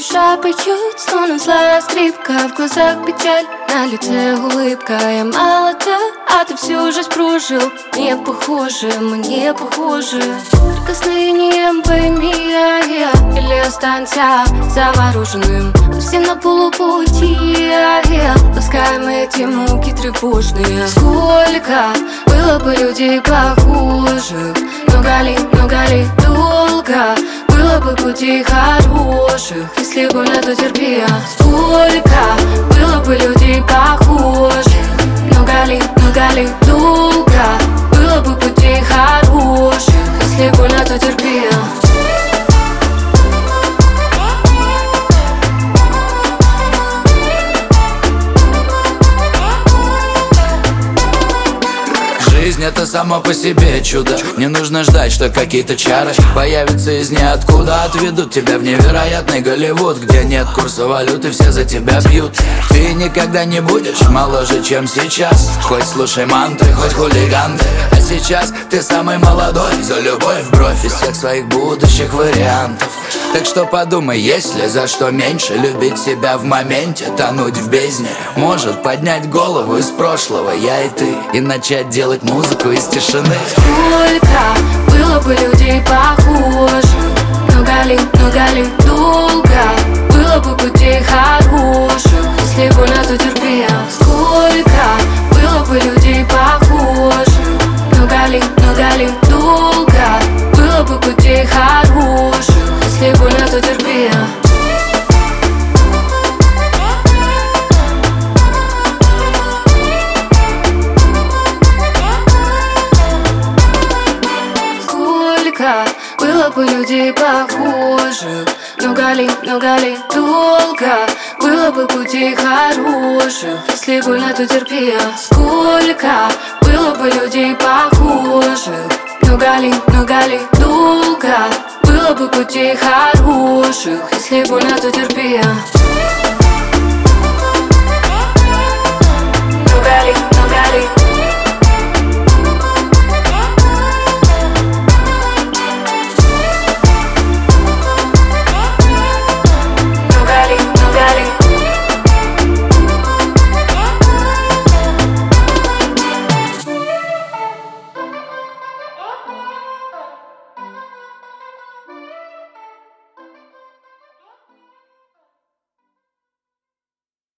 душа поет, словно злая скрипка. В глазах печаль, на лице улыбка. Я молода, а ты всю жизнь прожил. Не похожи, мы не похожи. Прикосновением пойми я или останься завороженным. Все на полупути, ласкаем эти муки тревожные. Сколько было бы людей похожих, много ли долго было бы путей хороших, если бы на то терпи. Сколько было бы людей похожих, много ли долго было бы путей хороших, если бы на то терпи. Жизнь — это само по себе чудо. Не нужно ждать, что какие-то чары появятся из ниоткуда. Отведут тебя в невероятный Голливуд, где нет курса валюты, все за тебя бьют. Ты никогда не будешь моложе, чем сейчас. Хоть слушай мантры, хоть хулиганты. А сейчас ты самый молодой, за любовь в бровь из всех своих будущих вариантов. Так что подумай, есть ли за что меньше любить себя в моменте, тонуть в бездне. Может поднять голову из прошлого, я и ты, и начать делать музыку из тишины. Сколько было бы людей похожих, много ли долго было бы путей хороших, если бы на то терпел. Сколько было бы людей похожих, много ли долго было бы путей хороших, если бы на то терпел. Было бы людей похожих, много ли долго было бы путей хороших, если бы на то терпел. Сколько было бы людей похожих, много ли долго было бы путей хороших, если бы на то терпел.